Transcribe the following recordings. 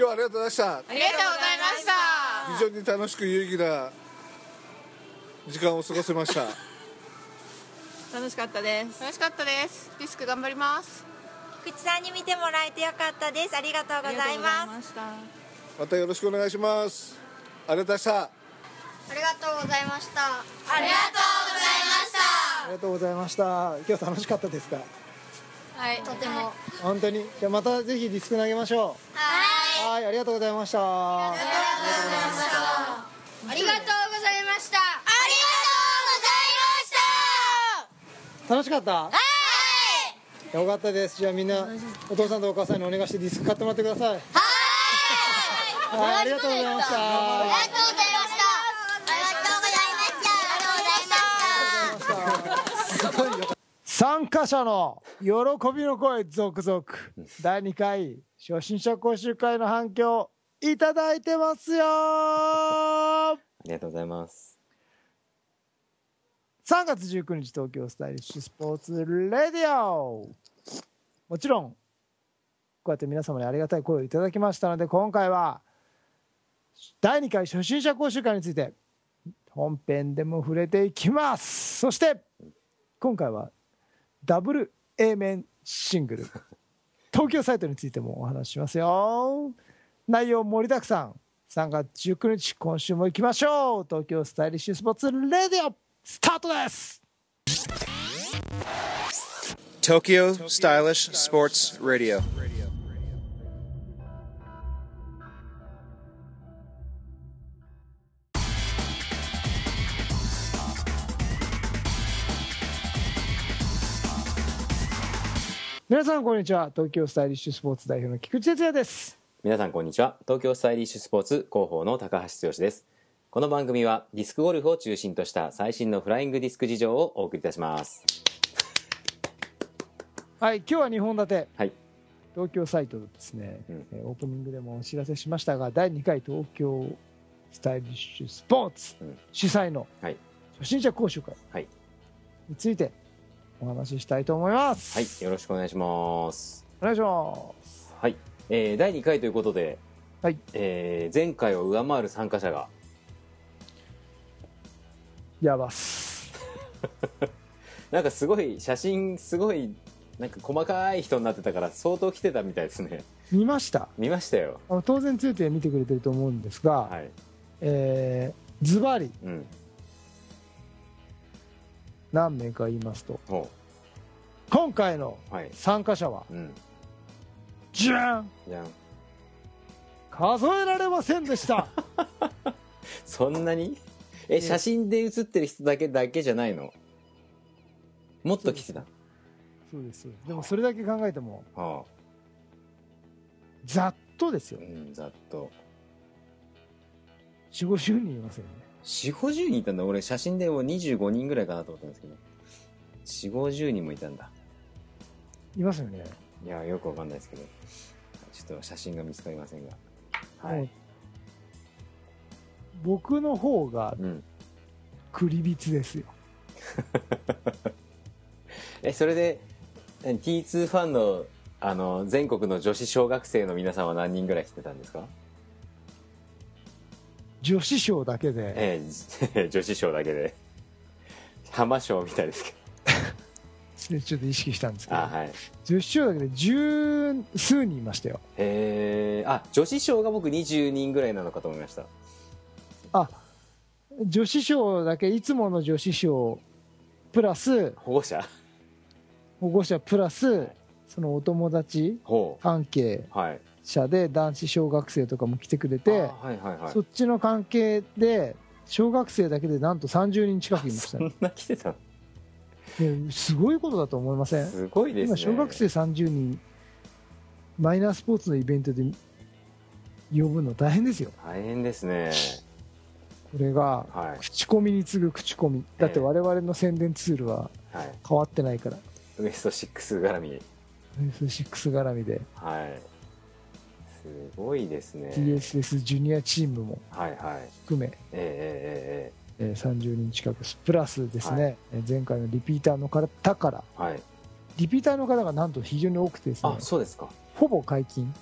日はありがとうございました。 ありがとうございました。 非常に楽しく有意義な時間を過ごせました。 楽しかったです。楽しかったです。ディスク頑張ります。 菊池さんに見てもらえてよかったです。ありがとうございます。 またよろしくお願いします。ありがとうございました。 ありがとうございました。 ありがとうございました。 ありがとうございました。今日楽しかったですか？ はい、とても。 本当に。じゃあまたぜひディスク投げましょう。はい、ありがとうございました。 ありがとうございました。ありがとうございました。ありがとうございました。 楽しかった？はい。よかったです。じゃあみんなお父さんとお母さんにお願いしてディスク買ってもらってください。はい。はい、ありがとうございました。 ありがとうございました。ありがとうございました。ありがとうございました。 すごいよ。参加者の喜びの声続々。第2回初心者講習会の反響いただいてますよ。ありがとうございます。 3月19日東京スタイリッシュスポーツレディオ。もちろんこうやって皆様にありがたい声をいただきましたので、今回は第2回初心者講習会について本編でも触れていきます。そして今回はダブル A 面シングル東京サイトについてもお話ししますよ。内容盛りだくさん。3月19日今週も行きましょう。東京スタイリッシュスポーツレディオスタートです。 Tokyo Stylish Sports Radio. 皆さんこんにちは。東京スタイリッシュスポーツ代表の菊池哲也です。 皆さんこんにちは。東京スタイリッシュスポーツ広報の高橋剛です。この番組はディスクゴルフを中心とした最新のフライングディスク事情をお送りいたします。 はい、今日は2本立て、 はい、 東京サイトですね、オープニングでもお知らせしましたが、第2回東京スタイリッシュスポーツ主催の初心者講習会についてお話ししたいと思います。 はい、よろしくお願いします。 お願いします。 はい、第2回ということで、 はい、 前回を上回る参加者がやばっすなんかすごい写真すごいなんか細かい人になってたから相当来てたみたいですね。 見ました。 見ましたよ。 当然ついて見てくれてると思うんですが、はい、ズバリ、何名か言いますと、今回の参加者は、じゃん数えられませんでしたそんなに？写真で写ってる人だけじゃないの？もっと来てた？ そうです。でもそれだけ考えても、ざっとですよ。 ざっと 4、50人いますよね。 4、50人いたんだ。俺写真でも25人ぐらいかなと思ったんですけど、4、50人もいたんだ。 いますよね。 いや、よくわかんないですけど、ちょっと写真が見つかりませんが、はい、 僕の方がクリビツですよそれで T2 ファンの全国の女子小学生の皆さんは何人ぐらい来てたんですか？ 女子賞だけで、 女子賞だけで浜賞みたいですけどちょっと意識したんですけど、 はい、 女子賞だけで十数人いましたよ。 女子賞が僕20人ぐらいなのかと思いました。 女子賞だけ、いつもの女子賞プラス保護者プラスそのお友達関係者で男子小学生とかも来てくれて、そっちの関係で小学生だけでなんと30人近くいました。 そんな来てた？ すごいことだと思いません？ すごいですね。 今小学生30人マイナースポーツのイベントで呼ぶの大変ですよ。 大変ですね。 これが口コミに次ぐ口コミだって、我々の宣伝ツールは変わってないから、 ウエスト6絡み、ウエスト6絡みで、 はい、すごいですね。 TSS ジュニアチームも含め、30人近くプラスですね、前回のリピーターの方から、リピーターの方がなんと非常に多くてですね。 そうですか。 ほぼ解禁。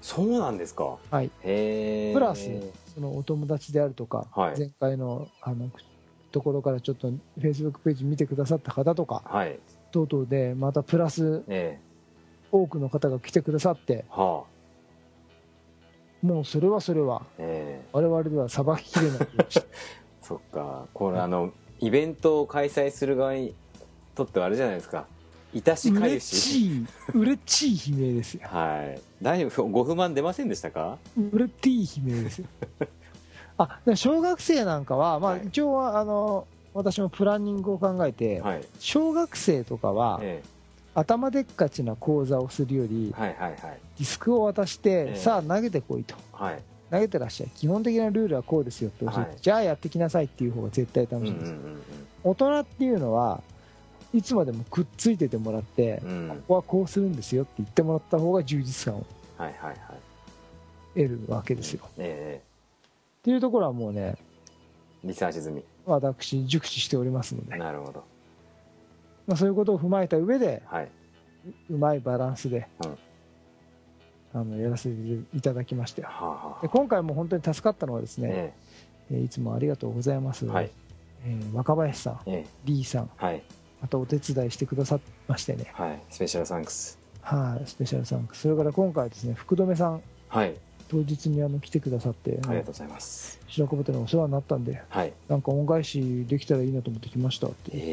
そうなんですか。 はい、 へえ。 プラスそのお友達であるとか、 はい、 前回のところからちょっと Facebook ページ見てくださった方とか、 はい、 等々でまたプラス多くの方が来てくださって、 はあ、もうそれは我々ではさばききれないそっか、これイベントを開催する側にとってはあれじゃないですか、いたしかゆしうれちい悲鳴ですよ。 はい、大丈夫、ご不満出ませんでしたか？ うれてい悲鳴ですよ小学生なんかは、まあ、一応は私もプランニングを考えて、はい、小学生とかは、頭でっかちな講座をするより、はいはいはい、ディスクを渡して、さあ投げてこいと、はい、投げてらっしゃい、基本的なルールはこうですよって教えて、はい、じゃあやってきなさいっていう方が絶対楽しいです、大人っていうのはいつまでもくっついててもらって、ここはこうするんですよって言ってもらった方が充実感を得るわけですよ、っていうところはもうね、 リサーチ済み、 私熟知しておりますので。 なるほど、 まあ、そういうことを踏まえた上で、はい、うまいバランスで、やらせていただきましたよ、で今回も本当に助かったのはですね、いつもありがとうございます、はい、若林さん、リーさん、はい、またお手伝いしてくださいましてね、はい、 スペシャルサンクス、 はい、スペシャルサンクス。それから今回ですね、福留さん、はい、当日に来てくださって、 ありがとうございます。 白子豚にお世話になったんで、はい、なんか恩返しできたらいいなと思って来ましたって言って、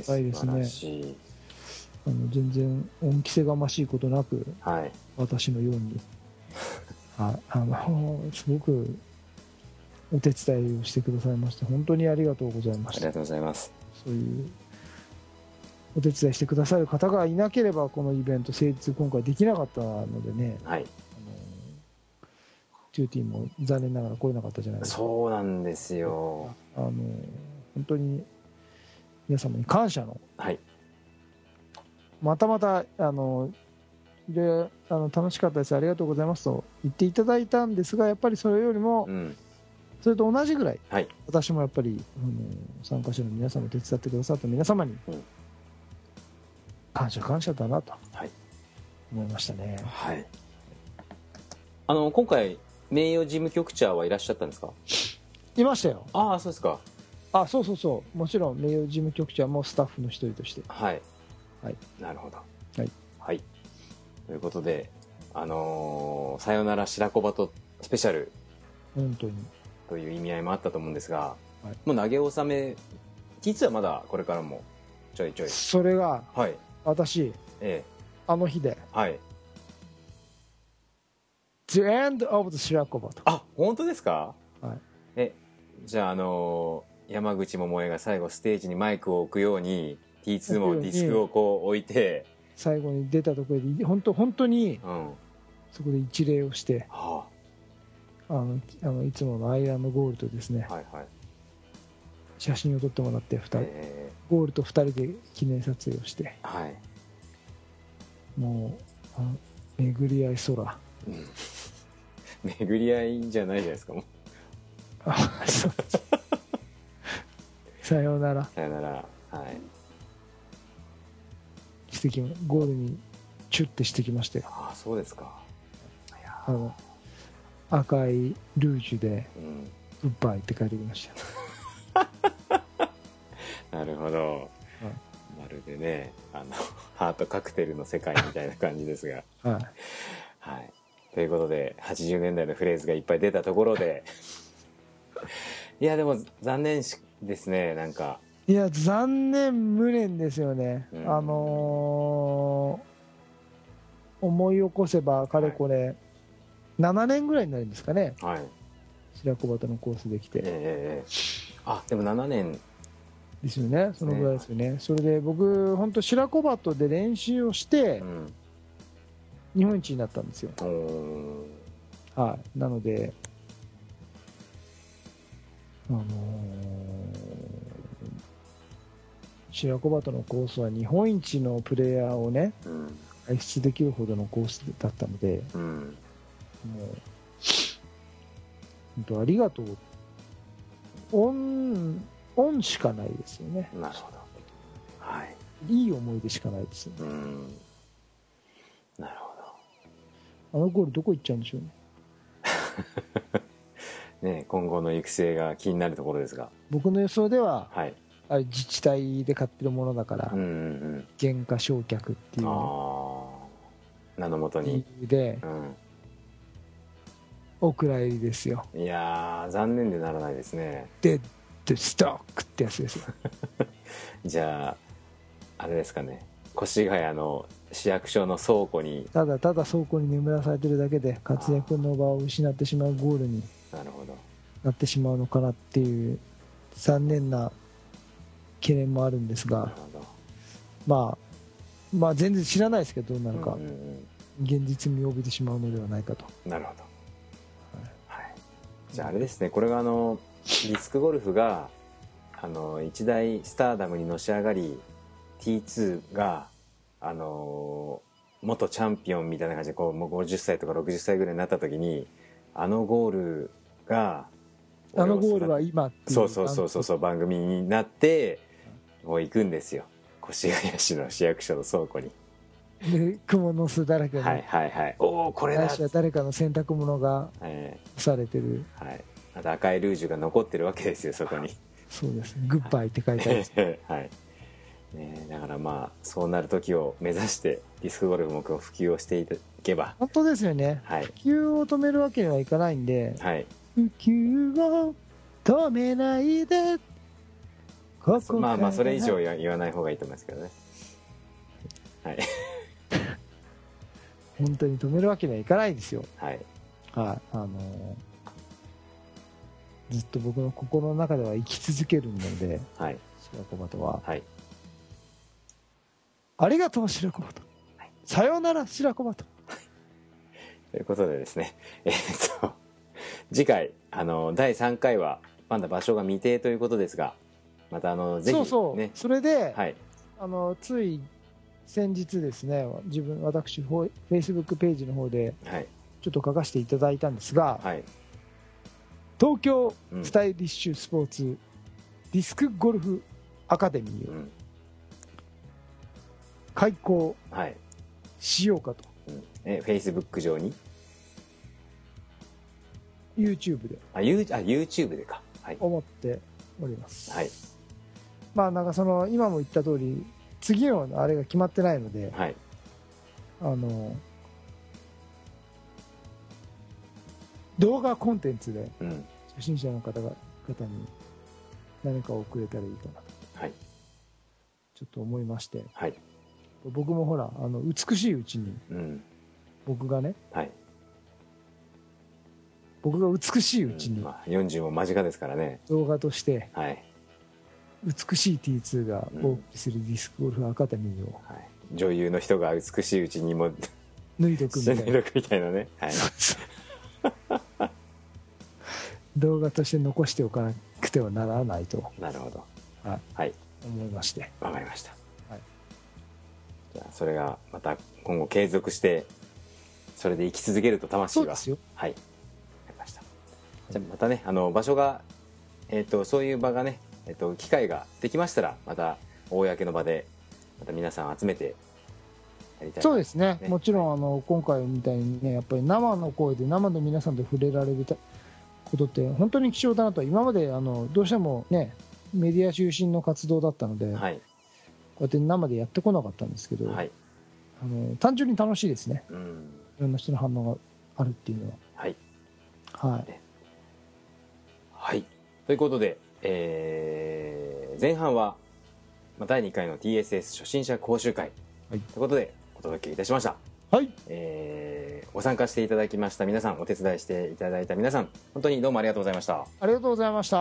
素晴らしい。全然恩着せがましいことなく、はい、私のようにすごくお手伝いをしてくださいまして本当にありがとうございました。 ありがとうございます。 そういうお手伝いしてくださる方がいなければこのイベント成立今回できなかったのでね、はい、2T も残念ながら来れなかったじゃないですか。 そうなんですよ。 本当に皆様に感謝の、はい、またまたで楽しかったです、ありがとうございますと言っていただいたんですが、やっぱりそれよりも、それと同じぐらい、はい、私もやっぱり参加者の皆様、手伝ってくださった皆様に、感謝だなと思いましたね。はい、 今回名誉事務局長はいらっしゃったんですか？ いましたよ。 ああ、そうですか。 あ、そう、もちろん名誉事務局長もスタッフの一人として、 はい、はい、なるほど、はい、はい、ということで、さよなら白子バトスペシャル、 本当にという意味合いもあったと思うんですが、はい、もう投げ納め、実はまだこれからもちょいちょい、 それが、はい、私、あの日で、はい、The end of the 白子バト。 あ、本当ですか？はい、じゃあ山口百恵が最後ステージにマイクを置くように T2 もディスクをこう置いて、 最後に出たところで本当に、そこで一礼をして、いつものアイアムゴールとですね、はいはい、写真を撮ってもらってゴールと2人で記念撮影をして、はい、もう巡り合い空、 巡り合いじゃないじゃないですか、もうそうさようなら、 さようなら、はい、 してきゴールにチュッてしてきまして、 ああ、そうですか。 赤いルージュで「グッバイ」って書いてきました。 なるほど、まるでねハートカクテルの世界みたいな感じですが、はい、はい、ということで80年代のフレーズがいっぱい出たところでいやでも残念ですね、なんか。 いや残念無念ですよね、思い起こせばかれこれ、7年ぐらいになるんですかね、はい、白子バトのコースできて、 あ、でも7年ですよね、そのぐらいですよね。それで僕本当白子バトで練習をして、日本一になったんですよ、はい、なので白子バトのコースは日本一のプレイヤーをね、輩出できるほどのコースだったので、もう本当ありがとう、恩しかないですよね。 なるほど、はい、 いい思い出しかないですよね。 なるほあのゴールどこ行っちゃうんでしょうね。 ね、今後の行く末が気になるところですが、 僕の予想では、 はい、 あれ自治体で買ってるものだから、 うんうんうん、 原価償却っていう名のもとにで、 うん、 お蔵入りですよ。 いやー残念でならないですね。 デッドストックってやつですよ。 じゃああれですかね、越谷の市役所の倉庫にただただ倉庫に眠らされてるだけで活躍の場を失ってしまうゴールになるほどなってしまうのかなっていう残念な懸念もあるんですが、まあ全然知らないですけどどうなるか、 うんうんうん、 現実味を帯びてしまうのではないかと。 なるほど、はいはい、じゃああれですね、これがディスクゴルフが一大スターダムにのし上がり T2 が元チャンピオンみたいな感じでこうもう50歳とか60歳ぐらいになった時にゴールがゴールは今っていうそう番組になってもう行くんですよ、越谷市の市役所の倉庫に。 で蜘蛛の巣だらけで、 はいはいはい、おおこれだ、 来週は誰かの洗濯物がされてる、 はい、あと赤いルージュが残ってるわけですよそこに。 そうです、グッバイって書いてあるはいね、だからまあそうなる時を目指してディスクゴルフも普及をしていけば本当ですよね、 はい、 普及を止めるわけにはいかないんで、 はい、 普及を止めないでここまあまあそれ以上言わない方がいいと思いますけどね。はい本当に止めるわけにはいかないんですよ。 はいはい、ずっと僕の心の中では生き続けるので、 はい、 白駒とは、 はい、 ありがとう白駒と、はい、さようなら白駒と、 はい、ということでですね、次回第3回はまだ場所が未定ということですが、またぜひ、ね、 そうそれで、 はい、 つい先日ですね、私フェイスブックページの方でちょっと書かせていただいたんですが、 はい、 東京スタイリッシュスポーツディスクゴルフアカデミーを開講しようかと、 フェイスブック上に YouTube で YouTube でか、はい、 思っております。 はい、 まあなんか今も言った通り次のあれが決まってないので、 はい、 動画コンテンツでうん、 初心者の方に何かをくれたらいいかなと、 はい、 ちょっと思いまして、 はい、 僕もほら美しいうちに、 うん、 僕がね、 はい、 僕が美しいうちに、 まあ、40も間近ですからね、 動画として、 はい、 美しい T2 がお送りするディスクゴルフアカデミーを、 はい、女優の人が美しいうちにも脱いどくみたいなね、はい、 動画として残しておかなくてはならないと、 なるほど、 はい、思いまして、 わかりました、 はい、 じゃあそれがまた今後継続してそれで生き続けると魂は、 そうですよ、 はい、わかりました。じゃあまたね場所がそういう場がね機会ができましたらまた公の場でまた皆さん集めてやりたい。 そうですね、もちろん今回みたいにねやっぱり生の声で生の皆さんと触れられることって本当に貴重だなと。今までどうしてもねメディア中心の活動だったので、 はい、 こうやって生でやってこなかったんですけど、 はい、 単純に楽しいですね、 うん、 いろんな人の反応があるっていうのは。 はいはい、 はい、ということで、前半は第2回の TSS 初心者講習会、はい、ということでお届けいたしました。 はい、 ご参加していただきました皆さん、お手伝いしていただいた皆さん、本当にどうもありがとうございました。 ありがとうございました。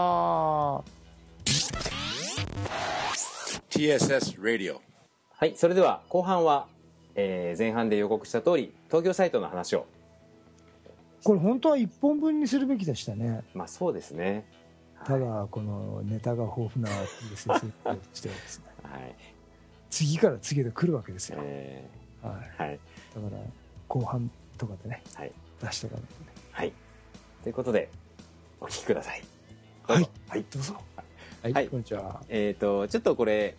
TSS Radio。 はい、それでは後半は、前半で予告した通り東京サイトの話を。 これ本当は1本分にするべきでしたね。 まあそうですね。 ただこのネタが豊富な TSS としてはですね、 はい、 次から次へと来るわけですよ、 はいはい、 だから後半とかでね、 はい、 出しておかないとね。 はい、ということでお聞きください。 はい、 はい、 どうぞ。 はい、 はい、こんにちは。 ちょっとこれ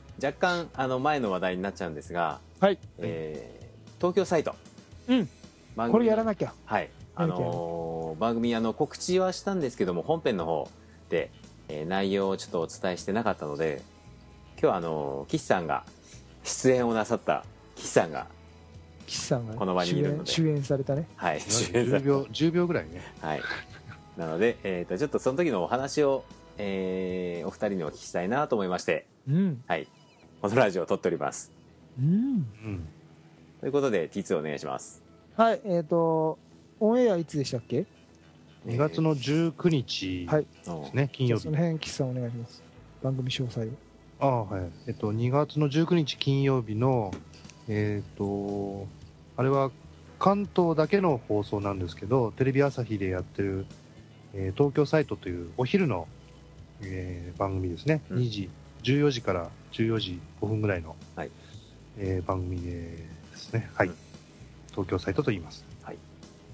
若干前の話題になっちゃうんですが、 はい、 東京サイト、 うん、 これやらなきゃ。 はい、番組告知はしたんですけども、本編の方で、内容をちょっとお伝えしてなかったので、今日は岸さんが出演をなさった岸さんがこの場にいるので主演されたね。 はい、 10秒ぐらいね。 はい。なので、ちょっとその時のお話を、お二人にお聞きしたいなと思いまして、はい、このラジオを撮っております。ということで T2 お願いします。 はい、オンエアいつでしたっけ ？2月の19日ですね、金曜日。 その辺岸さんお願いします。番組詳細を。はい。2月の19日金曜日のあれは関東だけの放送なんですけど、テレビ朝日でやってる、東京サイトというお昼の、番組ですね。14時から14時5分ぐらいの、番組ですね。はい。東京サイトと言います。はい。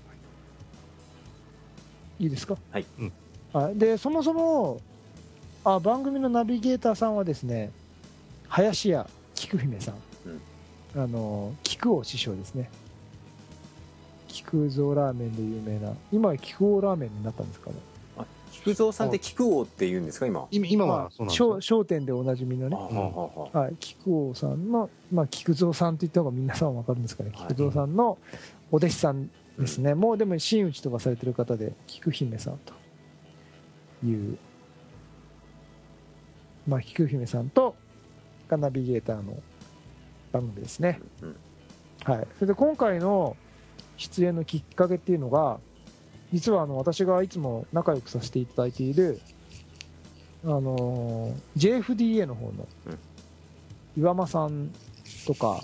いいですか？ はい。 で、そもそも番組のナビゲーターさんはですね、林家菊姫さん。菊王師匠ですね。菊蔵ラーメンで有名な、今は菊王ラーメンになったんですかね。 菊蔵さんって菊王って言うんですか？今はそうなんですか。 商店でおなじみのね、菊王さんの、菊蔵さんって言った方が皆さん分かるんですかね。菊蔵さんのお弟子さんですね。もうでも真打ちとかされてる方で、菊姫さんという、菊姫さんとがナビゲーターの番組ですね。はい。それで今回の出演のきっかけっていうのが、実は私がいつも仲良くさせていただいているJFDA の方の岩間さんとか、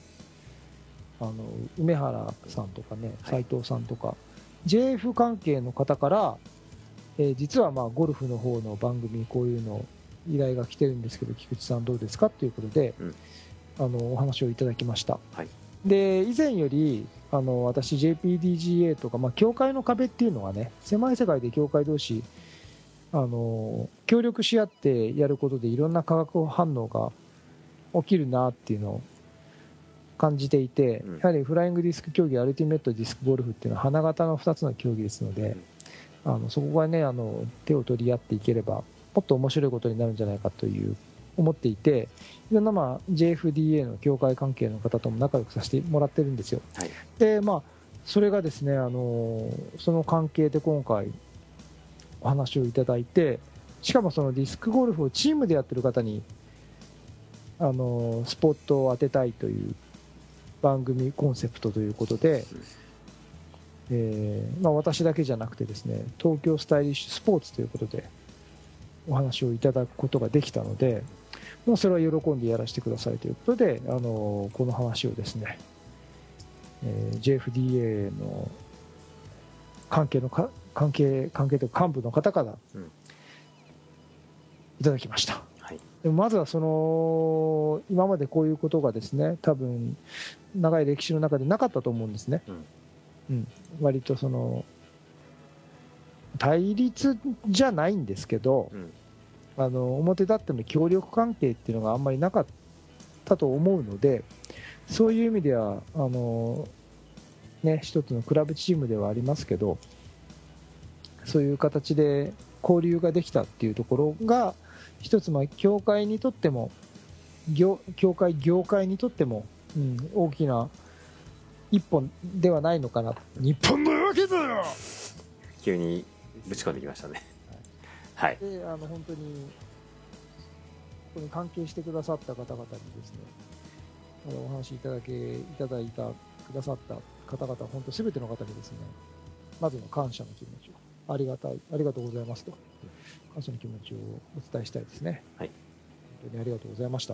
梅原さんとかね、斉藤さんとか JF 関係の方から、実はゴルフの方の番組こういうの依頼が来てるんですけど、菊池さんどうですかということで、お話をいただきました。で、以前より私 JPDGA とか、協会の壁っていうのがね、狭い世界で協会同士協力し合ってやることでいろんな化学反応が起きるなっていうのを感じていて、やはりフライングディスク競技、アルティメットディスクゴルフっていうのは花形の2つの競技ですので、そこがね手を取り合っていければもっと面白いことになるんじゃないかという思っていて、いろんなJFDA の協会関係の方とも仲良くさせてもらってるんですよ。でそれがですねその関係で今回お話をいただいて、しかもそのディスクゴルフをチームでやってる方にスポットを当てたいという番組コンセプトということで、私だけじゃなくてですね、東京スタイリッシュスポーツということでお話をいただくことができたので、もうそれは喜んでやらせてくださいということで、この話をですね、JFDA の関係というか幹部の方からいただきました。でもまずは今までこういうことがですね、多分長い歴史の中でなかったと思うんですね。割と対立じゃないんですけど、表立っての協力関係っていうのがあんまりなかったと思うので、そういう意味では一つのクラブチームではありますけど、そういう形で交流ができたっていうところが一つ協会にとっても業界にとっても、大きな一本ではないのかな。日本のわけだよ。 急にぶち込んできましたね。はい。 で本当にここに関係してくださった方々にですね、お話いただいたくださった方々、本当すべての方にですね、まずの感謝の気持ちを、ありがとうございますと、感謝の気持ちをお伝えしたいですね。本当にありがとうございました。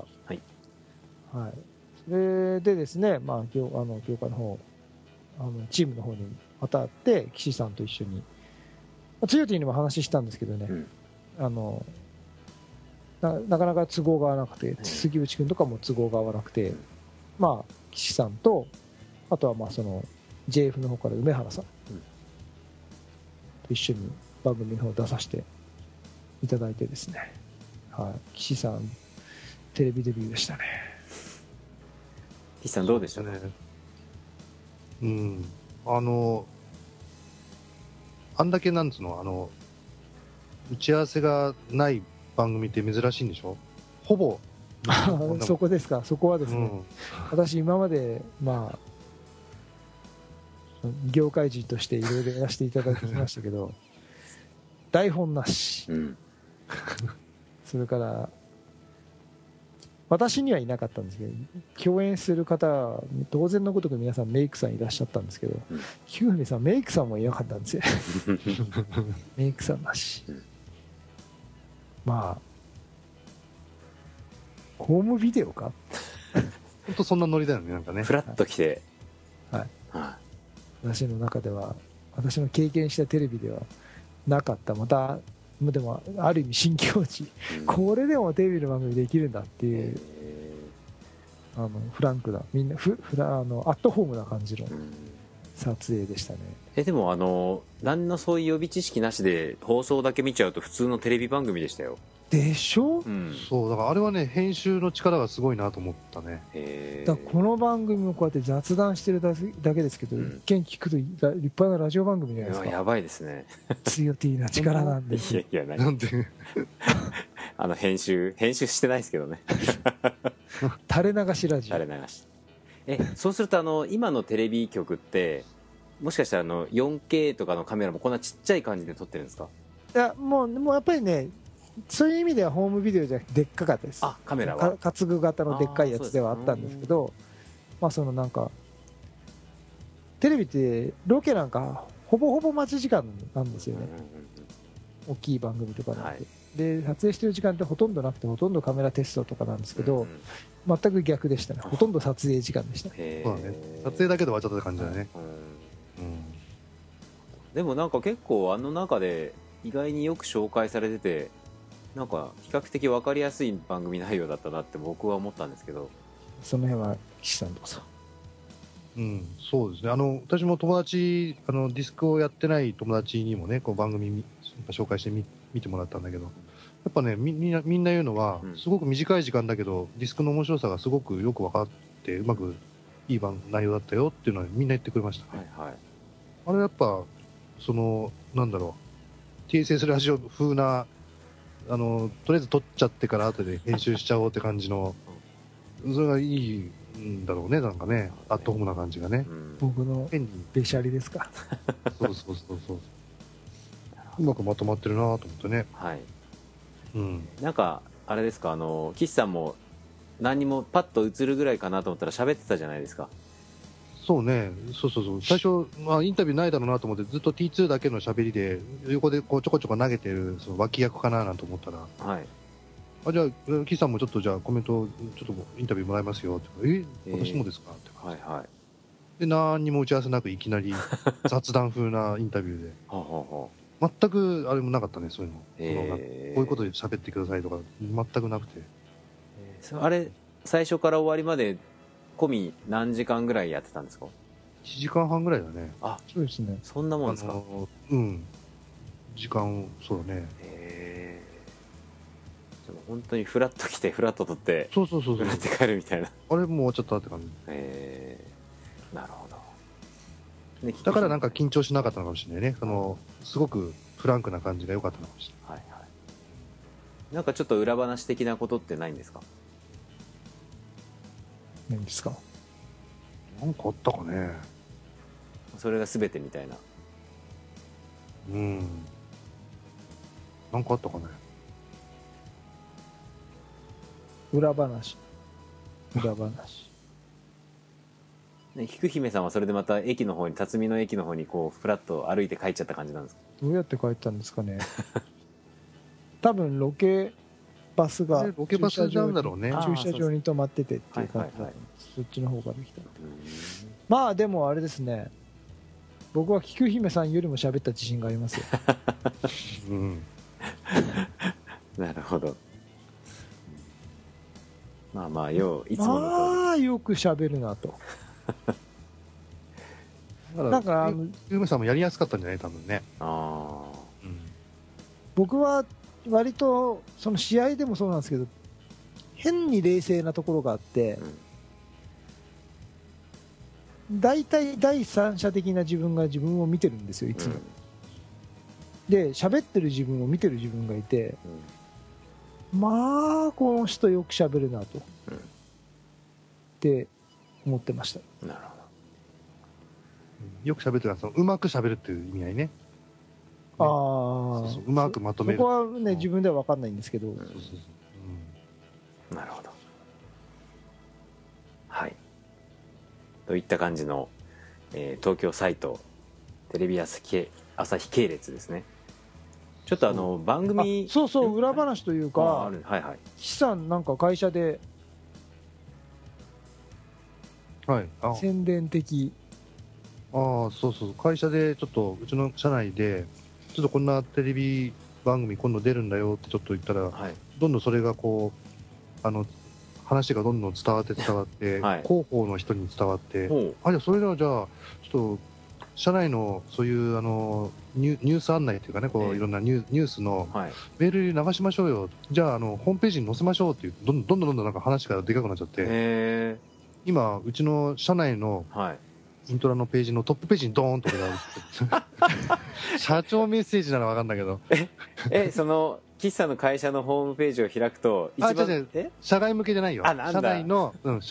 それでですね、協会の方、チームの方にまた会って、岸さんと一緒に、つよてぃにも話したんですけどね、なかなか都合が合わなくて、杉内君とかも都合が合わなくて、岸さんと、あとはJF の方から梅原さんと一緒に番組の方出させていただいてですね、岸さんテレビデビューでしたね。 岸さんどうでしたね。 あんだけなんつうの、打ち合わせがない番組って珍しいんでしょ。ほぼそこですか。そこはですね、私今までまあ業界人としていろいろやらせていただきましたけど台本なし、それから私にはいなかったんですけど共演する方は当然のごとく皆さんメイクさんいらっしゃったんですけど、ひふみさんメイクさんもいなかったんですよメイクさんなし、まあホームビデオか本当そんなノリだよね。なんかねフラッと来て、 はい、私の中では私の経験したテレビではなかった。またでもある意味新境地、これでもテレビの番組できるんだっていうフランクなみんなアットホームな感じの撮影でしたね。 でも何のそういう予備知識なしで放送だけ見ちゃうと普通のテレビ番組でしたよ。 でしょ、 そうだからあれはね編集の力がすごいなと思ったね。 だからこの番組もこうやって雑談してるだけですけど、一見聞くと立派なラジオ番組じゃないですか。 やばいですね。 強気な力なんでいやなんで編集してないですけどね垂れ流しラジオ。 垂れ流し。そうすると今のテレビ局ってもしかしたら4K とかのカメラもこんなちっちゃい感じで撮ってるんですか？ いやもうやっぱりねそういう意味ではホームビデオじゃなくてでっかかったです。 カメラは担ぐ型のでっかいやつではあったんですけど、まあそのなんかテレビってロケなんかほぼほぼ待ち時間なんですよね、大きい番組とかなんで、で撮影してる時間ってほとんどなくてほとんどカメラテストとかなんですけど、全く逆でしたね。ほとんど撮影時間でした。 そうだね、撮影だけで終わっちゃった感じだね。 でもなんか結構中で意外によく紹介されててなんか比較的分かりやすい番組内容だったなって僕は思ったんですけど、 その辺は岸さんどうぞ。 そうですね。私も友達ディスクをやってない友達にもねこう番組紹介して見てもらったんだけど、やっぱねみんな言うのは、すごく短い時間だけどディスクの面白さがすごくよく分かってうまくいい内容だったよっていうのはみんな言ってくれましたね。あれやっぱなんだろう TSS ラジオ風なとりあえず撮っちゃってから後で編集しちゃおうって感じのそれがいいんだろうね。なんかねアットホームな感じがね、 僕のべしゃりですかそううまくまとまってるなと思ってね。 なんかあれですか岸さんも何にもパッと映るぐらいかなと思ったら喋ってたじゃないですか。 そうね、そう最初、インタビューないだろうなと思ってずっと T2 だけの喋りで横でこうちょこちょこ投げてるその脇役かななんて思ったら、じゃあ岸さんもちょっとじゃあコメントちょっとインタビューもらいますよって、私もですかって感じで、何にも打ち合わせなくいきなり雑談風なインタビューで全くあれもなかったね。そういうのこういうことで喋ってくださいとか全くなくて、 あれ最初から終わりまで込み何時間ぐらいやってたんですか ？1時間半ぐらいだね。 そうですね。 そんなもんですか？ 時間そうだね。 でも本当にフラッと来てフラッと取ってそうフラッて帰るみたいな。 あれもう終わっちゃったって感じ。 なるほど。 だからなんか緊張しなかったのかもしれないね。すごくフランクな感じが良かったのかもしれない。 なんかちょっと裏話的なことってないんですか？ 何ですか？ なんかあったかね。 それが全てみたいな。 なんかあったかね。 裏話。 菊姫さんはそれでまた駅の方に辰巳の駅の方にこうフラッと歩いて帰っちゃった感じなんですか？ どうやって帰ったんですかね多分ロケバスがロケバスなんだろうね。 駐車場に止まっててっていう感じだったんです。そっちの方から来た。まあでもあれですね、僕は菊姫さんよりも喋った自信がありますよなるほど。まあいつもの通り。 まあよく喋るなとなんか梅さんもやりやすかったんじゃない多分ね。 僕は割とその試合でもそうなんですけど変に冷静なところがあって、 大体第三者的な自分が自分を見てるんですよいつも、で喋ってる自分を見てる自分がいて、まあこの人よく喋るなと、って思ってました。 なるほど。 よく喋ってるからうまく喋るっていう意味合いね。 ああ、 そううまくまとめる。 そこはね自分では分かんないんですけど、 なるほど。はい。といった感じの、東京サイトテレビ朝日系列ですね。ちょっと番組そうそう裏話というか、 はいはい、 岸さんなんか会社で宣伝的、 そうそう会社でちょっとうちの社内でちょっとこんなテレビ番組今度出るんだよってちょっと言ったら、どんどんそれがこう話がどんどん伝わって、はい、広報の人に伝わって、じゃあそれではじゃあちょっと社内のそういうニュース案内っていうかね、こういろんなニュースのメール流しましょうよ、じゃあホームページに載せましょうっていうどんどんなんか話がでかくなっちゃって、今うちの社内のイントラのページのトップページにドーンと俺が社長メッセージなら分かんないけどその岸さんの会社のホームページを開くと一番社外向けじゃないよ。社内の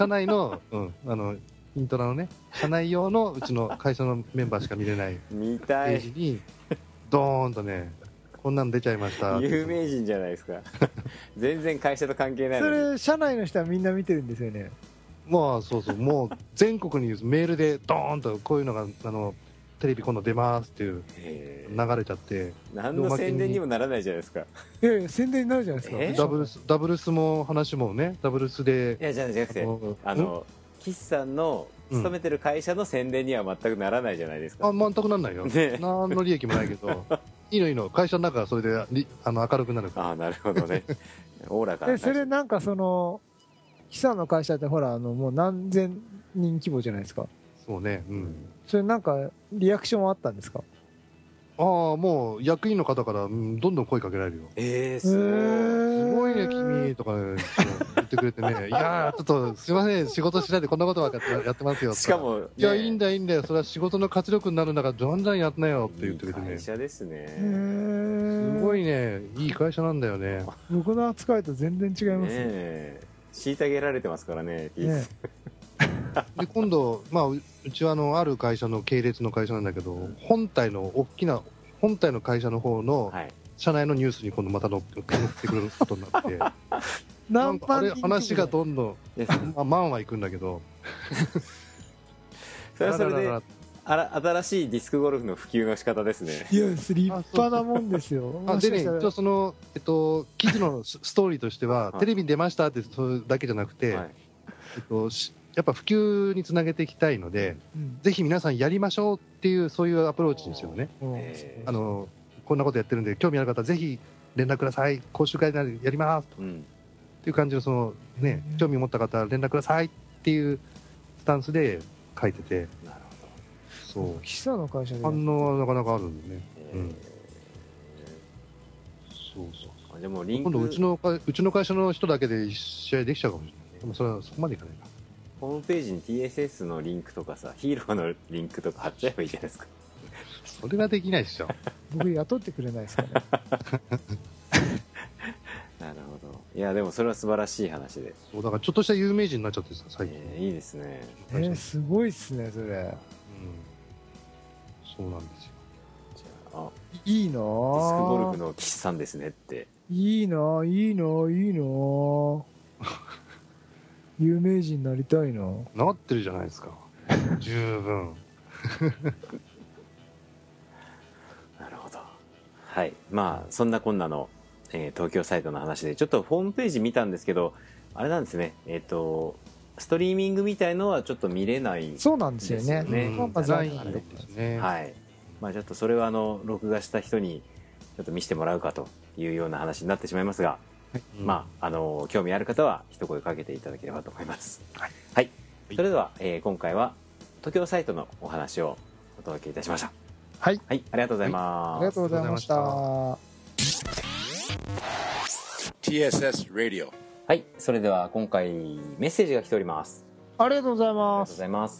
イントラのね、社内用のうちの会社のメンバーしか見れないページにドーンとね、こんなの出ちゃいました有名人じゃないですか全然会社と関係ないのに。 それ社内の人はみんな見てるんですよね。 まあそうそう、もう全国にメールでドーンとこういうのがテレビ今度出ますっていう流れちゃって、 何の宣伝にもならないじゃないですか。 いやいや宣伝になるじゃないですか。 ダブルスも話もね、ダブルスで、 いやじゃなくて岸さんの勤めてる会社の宣伝には全くならないじゃないですか。 全くなんないよ、ね、何の利益もないけどいいの会社の中はそれで明るくなるから。 なるほどねおおらかな。 それなんか岸さんの会社ってほらもう何千人規模じゃないですか。 そうね、 それなんかリアクションはあったんですか？ もう役員の方からどんどん声かけられるよ。すごいね君とか言ってくれてねいやちょっとすいません仕事しないでこんなことばっかやってますよ。 しかも、 いやいいんだそれは仕事の活力になるんだからじゃんじゃんやってなよって言ってくれてね。 いい会社ですね。 すごいね、いい会社なんだよね。 僕の扱いと全然違いますね。虐げられてますからね。 で今度、うちはある会社の系列の会社なんだけど、本体の会社の方の社内のニュースに今度また載ってくることになってなんか話がどんどん万はいくんだけどそれはそれで新しいディスクゴルフの普及の仕方ですね。 いや立派なもんですよでね、その記事のストーリーとしてはテレビに出ましたってそれだけじゃなくて、やっぱ普及につなげていきたいので、ぜひ皆さんやりましょうっていうそういうアプローチですよね。こんなことやってるんで興味ある方ぜひ連絡ください、講習会なりやりますと、っていう感じの興味を持った方連絡くださいっていうスタンスで書いてて、そう岸さんの会社で反応はなかなかあるんでね。そうそう。 でもリンク今度うちの会社の人だけで試合できちゃうかもしれない。でもそれはそこまでいかないか。 ホームページに TSS のリンクとかさ、ヒーローのリンクとか貼っちゃえばいいじゃないですか。 それはできないでしょ。 僕雇ってくれないですかね。 なるほど。いやでもそれは素晴らしい話で。 そうだからちょっとした有名人になっちゃってさ最近。 いいですね。 すごいっすねそれ。 そうなんですよ。 じゃあいいな。ディスクゴルフの岸さんですねって。 いいな。有名人になりたいな。 なってるじゃないですか。十分。 なるほど。はい。そんなこんなの、東京サイトの話でちょっとホームページ見たんですけど、あれなんですね。ストリーミングみたいのはちょっと見れないですよね。 そうなんですよね。 残念ですね。 はい。ちょっとそれは録画した人にちょっと見せてもらうかというような話になってしまいますが、興味ある方は一声かけていただければと思います。はい。それでは、今回は東京サイトのお話をお届けいたしました。 はい。 はい。ありがとうございます。 ありがとうございました。 TSS Radio。 はい。それでは今回メッセージが来ております。 ありがとうございます。 ありがとうございます。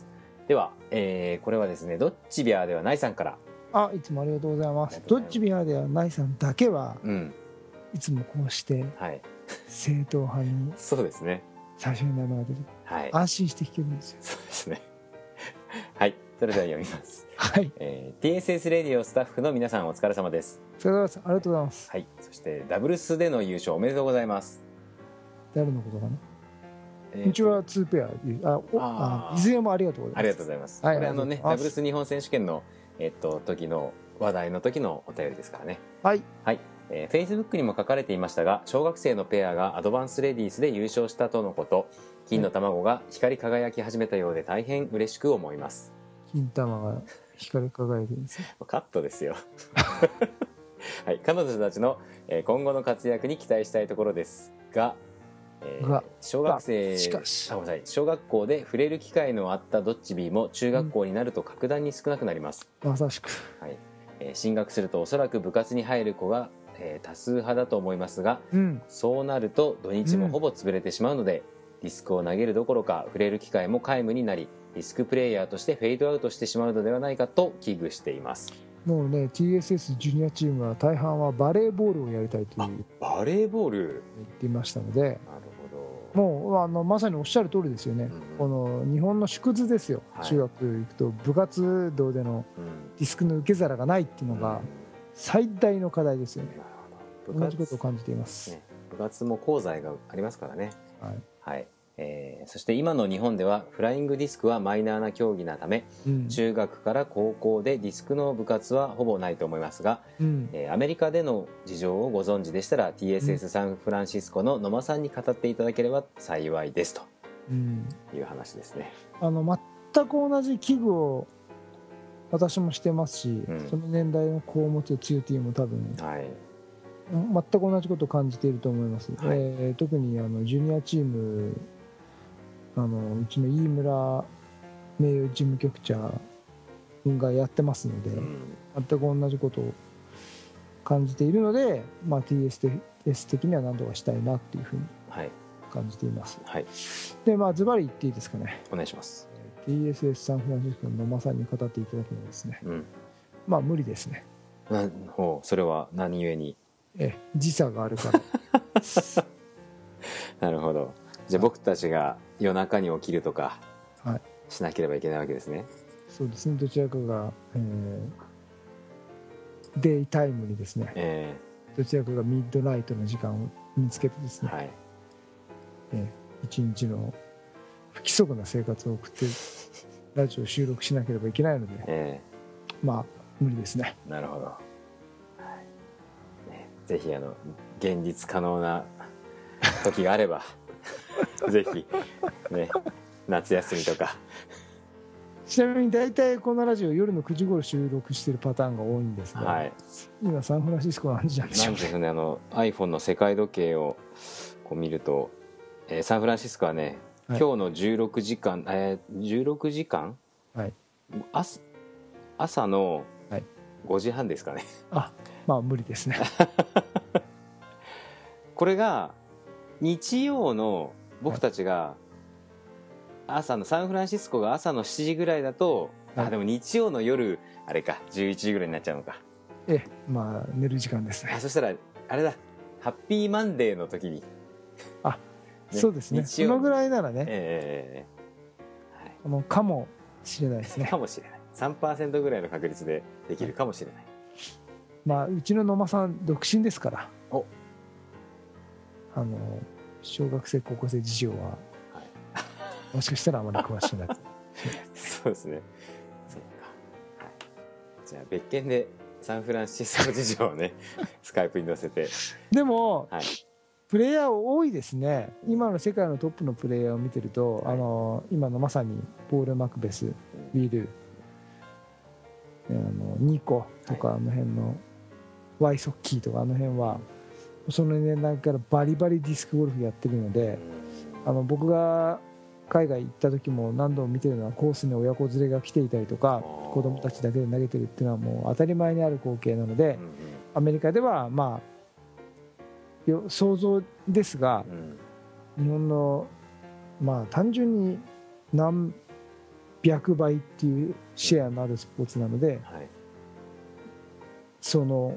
では、これはですね、ドッチビアではないさんから。 いつもありがとうございます。ドッチビアではないさんだけは、いつもこうして正統派にそうですね、 最初に名前が出て、安心して聞けるんですよ。 そうですね。はい、それでは読みます。 はい、 TSS レディオスタッフの皆さん、お疲れ様です。 お疲れ様です。ありがとうございます。 はい、そしてダブルスでの優勝おめでとうございます。 誰のことかな。うちは2ペア、いずれもありがとうございます。 ありがとうございます。これね、ダブルス日本選手権の時の話題の時のお便りですからね。 はい。 はい。Facebook にも書かれていましたが、小学生のペアがアドバンスレディースで優勝したとのこと。金の卵が光り輝き始めたようで大変嬉しく思います。 金玉が光り輝いてるんですね。 カットですよ。はい。彼女たちの今後の活躍に期待したいところですが、小学校で触れる機会のあったドッジビーも中学校になると格段に少なくなります。 まさしく。 はい。進学するとおそらく部活に入る子が多数派だと思いますが、そうなると土日もほぼ潰れてしまうので、ディスクを投げるどころか触れる機会も皆無になり、ディスクプレイヤーとしてフェードアウトしてしまうのではないかと危惧しています。 もうね、 TSS ジュニアチームは大半はバレーボールをやりたいという、 バレーボール言っていましたので、 なるほど、 もうまさにおっしゃる通りですよね。この日本の縮図ですよ。中学行くと部活動でのディスクの受け皿がないっていうのが最大の課題ですよね。同じことを感じています。 部活も功罪がありますからね。 はい。 そして今の日本ではフライングディスクはマイナーな競技なため、中学から高校でディスクの部活はほぼないと思いますが、アメリカでの事情をご存知でしたら TSS サンフランシスコの野間さんに語っていただければ幸いですという話ですね。 全く同じ器具を私もしてますし、その年代の子を持つ強いチームも多分、全く同じことを感じていると思います。特にジュニアチーム、うちの飯村名誉事務局長がやってますので、全く同じことを感じているので、TSS 的には何とかしたいなっていうふうに感じています。で、ズバリ言っていいですかね。 お願いします。 TSS サンフランシスコの野間さんに語っていただくのはですね、無理ですね。 それは何故に？ 時差があるからなるほど。じゃあ僕たちが夜中に起きるとかしなければいけないわけですね。 そうですね。どちらかが、デイタイムにですね、どちらかがミッドナイトの時間を見つけてですね、一日の不規則な生活を送ってラジオを収録しなければいけないので、無理ですね。 なるほど。ぜひ現実可能な時があればぜひね、夏休みとか。 ちなみに大体このラジオ夜の9時頃収録してるパターンが多いんですが、今サンフランシスコ何時なんでしょうか。 なんでiPhone の世界時計をこう見ると、サンフランシスコはね、今日の16時間、16時間、朝の5時半ですかね。 無理ですねこれが日曜の僕たちが朝のサンフランシスコが朝の7時ぐらいだと、でも日曜の夜あれか11時ぐらいになっちゃうのか。 寝る時間ですね。 そしたらあれだ、ハッピーマンデーの時にそうですね。そのぐらいならね、かもしれないですね。 かもしれない。3% ぐらいの確率でできるかもしれない。 うちの野間さん独身ですから、小学生高校生事情は、もしかしたらあまり詳しくないそうですね。そうか。じゃあ別件でサンフランシスコ事情をねスカイプに載せて。 でも、プレイヤー多いですね。今の世界のトップのプレイヤーを見てると、今のまさにポール・マクベス、ウィル、ニコとか、あの辺のワイソッキーとか、あの辺はその年代からバリバリディスクゴルフやってるので、僕が海外行った時も何度も見てるのは、コースに親子連れが来ていたりとか、子供たちだけで投げてるっていうのはもう当たり前にある光景なので、アメリカでは想像ですが、日本の単純に何 100倍っていうシェアのあるスポーツなので、 はい、 その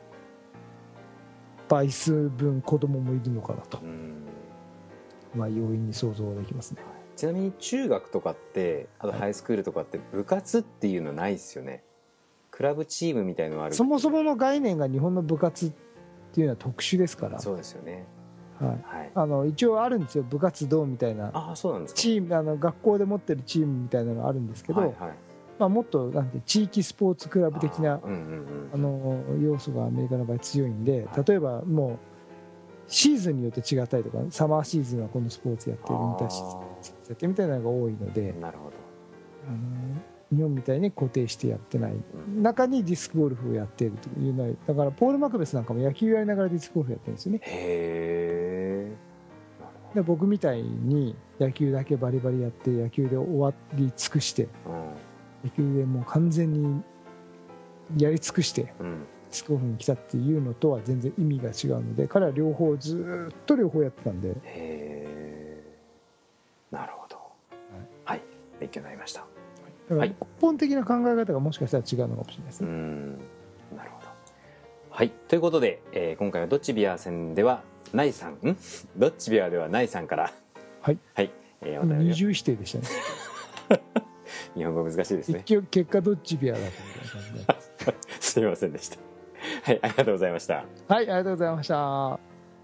倍数分子供もいるのかなと、まあ容易に想像できますね。 ちなみに中学とかってあとハイスクールとかって部活っていうのないですよね。クラブチームみたいのはある。 そもそもの概念が日本の部活っていうのは特殊ですから。 そうですよね。 はい、一応あるんですよ、部活動みたいな。 あ、そうなんですか。 チーム、学校で持ってるチームみたいなのがあるんですけど、はいはい、まあ、もっとなんて地域スポーツクラブ的な要素がアメリカの場合強いんで、例えばもうシーズンによって違ったりとか、サマーシーズンはこのスポーツやってる、ウィンターシーズンやってみたいなのが多いので、 なるほど、 日本みたいに固定してやってない、中にディスクゴルフをやっているというのは、だからポール・マクベスなんかも野球やりながらディスクゴルフやってるんですよね。 へー。で僕みたいに野球だけバリバリやって野球で終わり尽くして、野球でもう完全にやり尽くして、ディスクゴルフに来たっていうのとは全然意味が違うので、彼は両方ずっと両方やってたんで。 へー、なるほど、はい、勉強になりました。 だから根本的な考え方がもしかしたら違うのかもしれないですね。 なるほど。はい、ということで、今回はドッジビア戦ではないさん、ドッジビアではないさんから、 はい、 はい、 二重否定でしたね。 日本語難しいですね。 結果ドッジビアだと思います、ね、 すみませんでした。はい、ありがとうございました。はい、 ありがとうございました。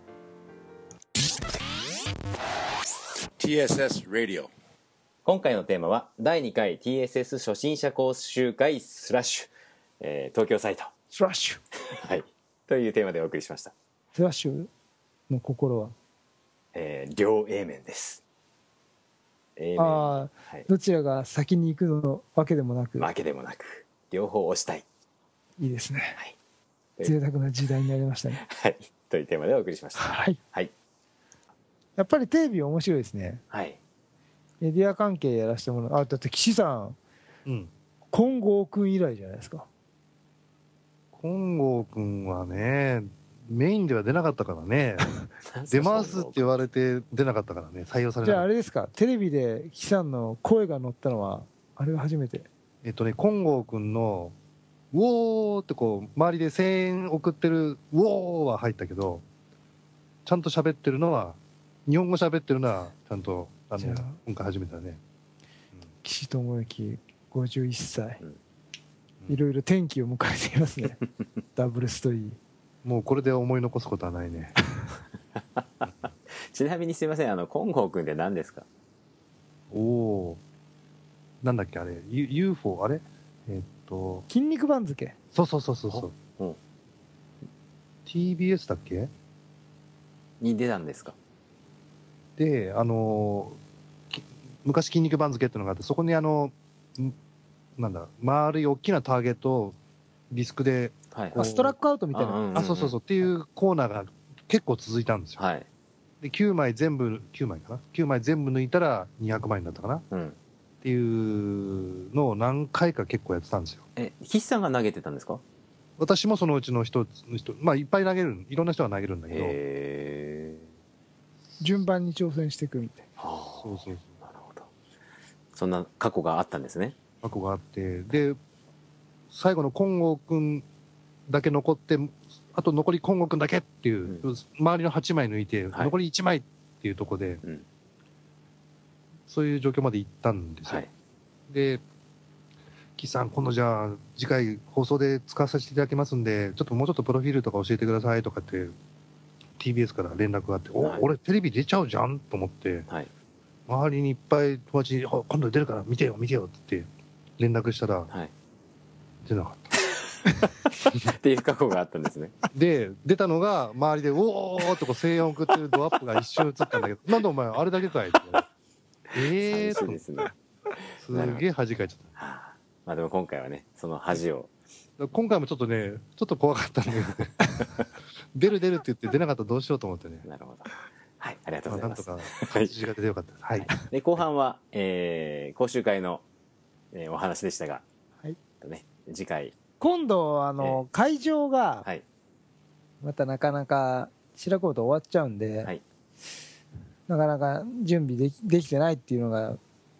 TSS Radio。 今回のテーマは第2回 TSS 初心者講習会スラッシュ、東京サイトスラッシュはいというテーマでお送りしました。 スラッシュの心は、 両 A 面です。A 面、 はい、どちらが先に行くのわけでもなく両方押したい。 いいですね、はい、贅沢な時代になりましたね。 はい、というテーマでお送りしました。 はい、 はい、 やっぱりテレビ面白いですね。 はい、 メディア関係やらせてもらう。だって岸さん、金剛君以来じゃないですか。 金剛君はね、メインでは出なかったからね。出ますって言われて出なかったからね、採用されなかった。 じゃああれですか、テレビで岸さんの声が乗ったのはあれが初めて。 金剛君のウォーってこう周りで声援送ってるウォーは入ったけど、ちゃんと喋ってるのは、日本語喋ってるのはちゃんと今回初めてだね。 岸智之51歳、いろいろ転機を迎えていますね。ダブルストーリー。 もうこれで思い残すことはないね。 ちなみにすいません、金剛君って何ですか？ おお、なんだっけあれ、UFO あれ、 筋肉番付。 そう、TBS だっけに出たんですか？ で、昔筋肉番付っていうのがあって、そこになんだ、丸い大きなターゲットをディスクで、 ストラックアウトみたいな、 そうっていうコーナーが結構続いたんですよ。 はい、 で9枚全部抜いたら200枚になったかな、っていうのを何回か結構やってたんですよ。 岸さんが投げてたんですか？ 私もそのうちの人、まあいっぱい投げる、いろんな人が投げるんだけど、 順番に挑戦していくみたいな。 そうなるほど。そんな過去があったんですね。 過去があって、で最後の金剛君だけ残って、あと残り金剛君だけっていう、周りの8枚抜いて、残り1枚っていうところで、そういう状況まで行ったんですよ。で、岸さん、今度じゃあ次回放送で使わせていただきますんで、もうちょっとプロフィールとか教えてくださいとかって TBS から連絡があって、俺テレビ出ちゃうじゃんと思って、周りにいっぱい友達に今度出るから見てよって言って連絡したら、出なかったっていう過去があったんですね。 で出たのが周りで「おー!」って声援を送ってるドアップが一瞬映ったんだけど「なんでお前あれだけかい」ってそうですね。 すげえ恥かいちゃった。 まあでも今回はね、その恥を今回もちょっと怖かったんだけどね。出るって言って出なかったらどうしようと思ってね。 なるほど。はい、ありがとうございます。 なんとか形が出てよかったです。はい。 で後半は、講習会の、お話でしたが、次回今度会場がまたなかなか白子と終わっちゃうんで、なかなか準備できてないっていうのが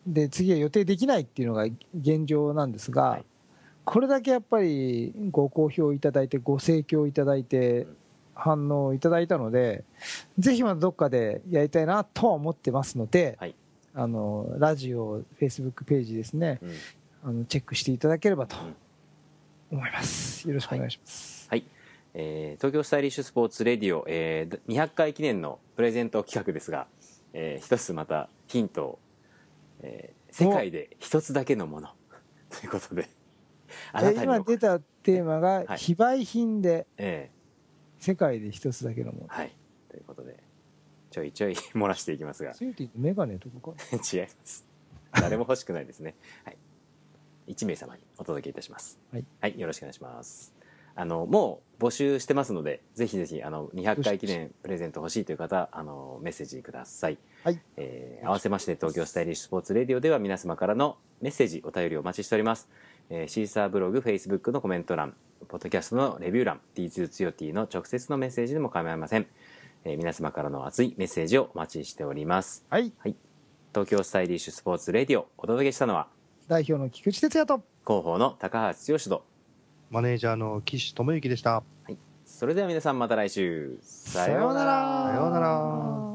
で次は予定できないっていうのが現状なんですが、はい、これだけやっぱりご好評いただいてご盛況いただいて反応いただいたので、ぜひまたどっかでやりたいなとは思ってますので、はい、ラジオフェイスブックページですね、チェックしていただければと思います。よろしくお願いします。 はい、東京スタイリッシュスポーツレディオ、200回記念のプレゼント企画ですが、一つまたヒントを、世界で一つだけのものということで、 今出たテーマが非売品で、世界で一つだけのもの、 はい、ということでちょいちょい漏らしていきますが、 メガネとか違います。誰も欲しくないですね。はい、1名様にお届けいたします。はい、はい、よろしくお願いします。もう募集してますので、ぜひぜひ200回記念プレゼント欲しいという方、メッセージください。はい、合わせまして東京スタイリッシュスポーツレディオでは皆様からのメッセージお便りをお待ちしております。シーサーブログ、フェイスブックのコメント欄、ポッドキャストのレビュー欄、T2 つよ T の直接のメッセージでも構いません。皆様からの熱いメッセージをお待ちしております。はい、はい、東京スタイリッシュスポーツレディオ、お届けしたのは代表の菊池哲也と広報の高橋剛とマネージャーの岸智之でした。はい、 それでは皆さんまた来週。 さようなら。 さようなら。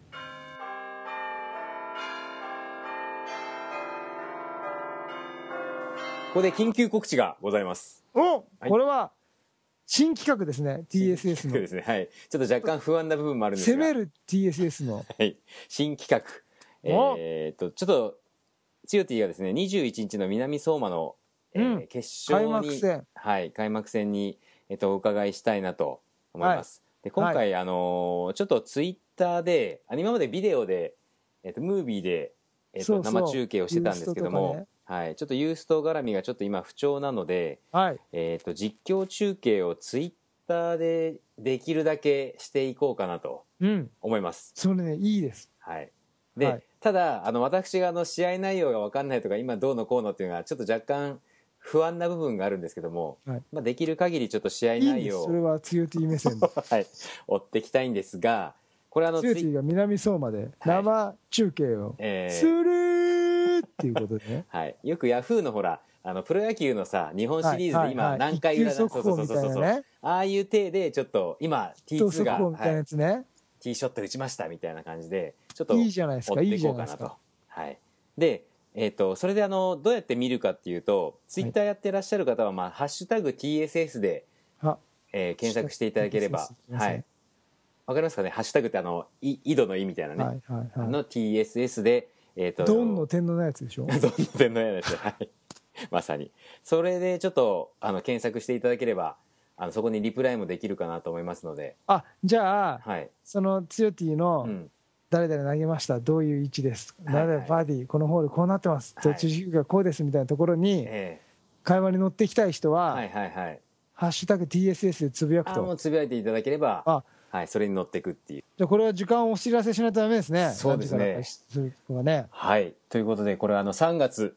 ここで緊急告知がございます。 お、はい、これは新企画ですね。TSS の。 ですね。はい。ちょっと若干不安な部分もあるんですが。 攻める TSS の。 はい。新企画。ちょっとつよ T がですね、21日の南相馬の、決勝に開幕戦、 はい、開幕戦にお伺いしたいなと思います。はい、で今回、はい、ちょっとツイッターで今までビデオでムービーで生中継をしてたんですけども。はい、ちょっとユースト絡みがちょっと今不調なので、はい、実況中継をツイッターでできるだけしていこうかなと思います。 それね、いいです。 はい。で、はい、ただ私が試合内容が分かんないとか今どうのこうのっていうのはちょっと若干不安な部分があるんですけども、はい、まあ、できる限りちょっと試合内容をそれはつよ T 目線で、 はい、追っていきたいんですが、これつよ T が南相馬で生中継をするっていうことでね、 はい、よくヤフーのほらプロ野球のさ日本シリーズで今何回裏だ、そうああいう体でちょっと今 T2 が、 みたいなやつね、はい、 ティーショット打ちましたみたいな感じでちょっといいじゃないですか、いいじゃないですか。 はい、で、それでどうやって見るかっていうと、ツイッターやってらっしゃる方は、ハッシュタグ TSS で、検索していただければ、はい、わかりますかね。ハッシュタグって井戸の井みたいなね、はいはいはい、TSS で、 ドンの点のやつでしょ。 ドンの点のやつ、はい、まさにそれでちょっと検索していただければそこにリプライもできるかなと思いますので、 じゃあ、はい、そのつよ T の、誰々投げました、どういう位置です、誰々バーディー、このホールこうなってます、途中飛球がこうですみたいなところに、会話に乗っていきたい人は、ハッシュタグ TSS でつぶやくと。 もうつぶやいていただければ、はい、それに乗っていくっていう。 じゃあこれは時間をお知らせしないとダメですね。 そうですね。はい。ということで、これは3月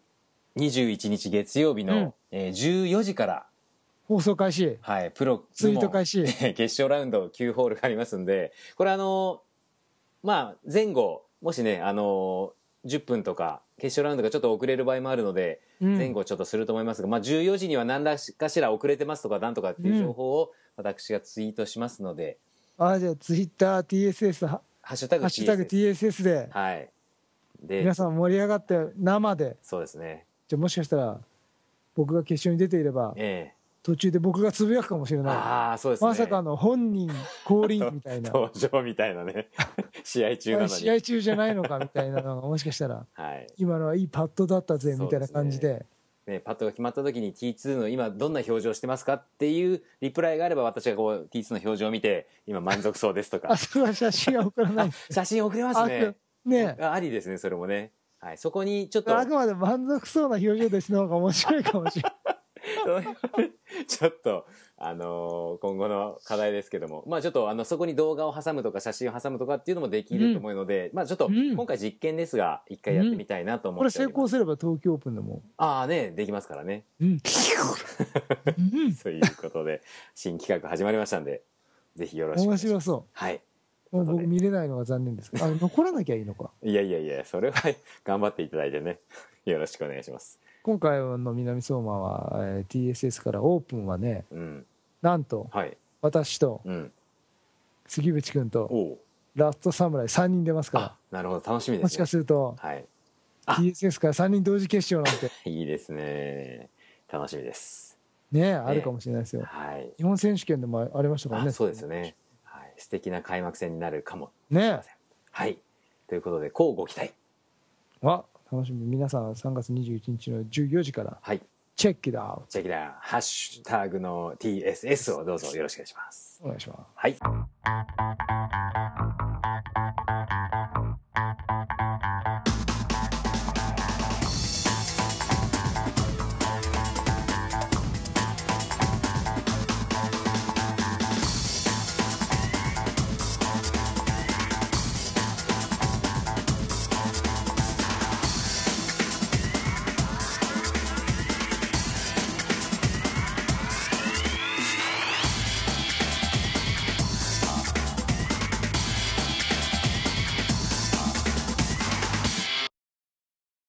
21日月曜日の、14時から放送開始。 はい。プロツイート開始。 決勝ラウンド9ホールがありますんで、これ前後、もしね、10分とか、決勝ラウンドがちょっと遅れる場合もあるので、前後ちょっとすると思いますが、14時には何らかしら遅れてますとか、なんとかっていう情報を私がツイートしますので。 じゃあツイッター TSS、ハッシュタグ TSS で。はい。で、皆さん盛り上がって生で。 そうですね。 じゃあもしかしたら、僕が決勝に出ていれば、途中で僕がつぶやくかもしれない。 そうですね。 まさかの本人降臨みたいな。 登場みたいなね。試合中なのに。 試合中じゃないのかみたいなのが、もしかしたら、今のはいいパットだったぜみたいな感じで。 パットが決まった時に T2 の今どんな表情してますかっていうリプライがあれば、私がこう T2 の表情を見て今満足そうですとか。 それは写真は送らない。 写真送れますね。ありですね、それもね。はい、そこにちょっとあくまで満足そうな表情ですの方が面白いかもしれない。 ちょっと今後の課題ですけども、ちょっとそこに動画を挟むとか写真を挟むとかっていうのもできると思うので、ちょっと今回実験ですが一回やってみたいなと思っております。 これ成功すれば東京オープンでもできますからね。そういうことで新企画始まりましたんで、ぜひよろしくお願いします。 面白そう。 はい。 もう僕見れないのが残念ですけど、残らなきゃいいのか。 いやいやいや、それは頑張っていただいてね、よろしくお願いします。 今回の南相馬は、TSS からオープンはね、 うん、 なんと、 はい、 私と、 うん、 杉渕君とラストサムライ3人出ますから。 なるほど、楽しみですね。 もしかすると、 はい、 TSS から3人同時決勝なんていいですね、楽しみですね、あるかもしれないですよ。 はい、 日本選手権でもありましたからね。 そうですね、はい、素敵な開幕戦になるかもしれれません。はい、ということで乞うご期待。 楽しみ。皆さん3月21日の14時から、 はい、 チェックイットアウト。 チェックイットアウト、ハッシュタグの TSS をどうぞよろしくお願いします。 お願いします。 はい。